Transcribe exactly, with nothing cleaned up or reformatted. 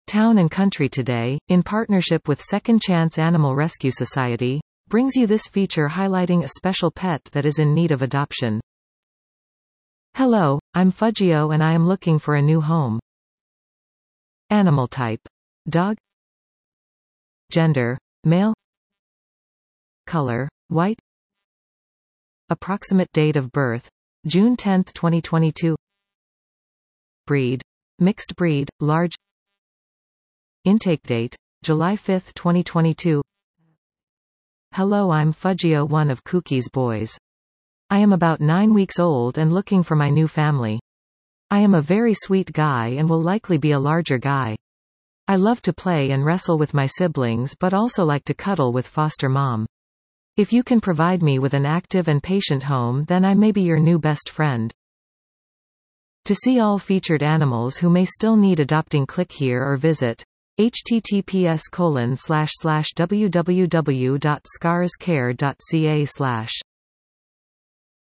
Town and Country Today, in partnership with Second Chance Animal Rescue Society, brings you this feature highlighting a special pet that is in need of adoption. Hello, I'm Fudgio and I am looking for a new home. Animal type: dog. Gender: male. Color: white. Approximate date of birth: June tenth twenty twenty-two. Breed: mixed breed, large. Intake date: July fifth twenty twenty-two. Hello, I'm Fudgio, one of Cookie's boys. I am about nine weeks old and looking for my new family. I am a very sweet guy and will likely be a larger guy. I love to play and wrestle with my siblings but also like to cuddle with foster mom. If you can provide me with an active and patient home, then I may be your new best friend. To see all featured animals who may still need adopting, click here or visit https colon slash slash www dot scars care dot ca slash